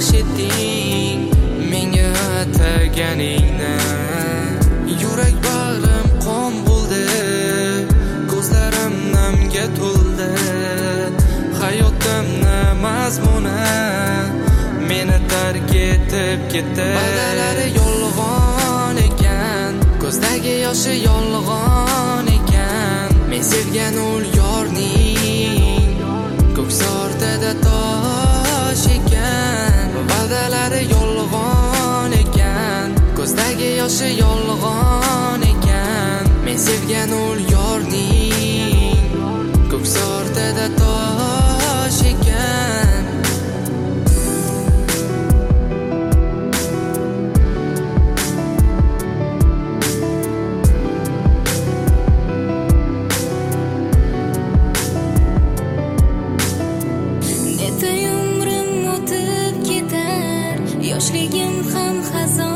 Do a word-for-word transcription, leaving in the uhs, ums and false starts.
baxsh etding menga ataganingni. Yurak bag'rim qon bo'ldi, ko'zlarim namga to'ldi. Hayotimni mazmuni meni tark etib ketdi. Va'dalari yolg'on ekan, ko'zdagi yoshi yolg'on ekan. Men sevgan ul yorning ko'ksi ortida tosh ekan. Va'dalari yolg'on ekan, ko'zdagi yoshi yolg'on ekan. Men sevgan ul yorning ko'ksi ortida tosh ekan. Yoshligim ham xazon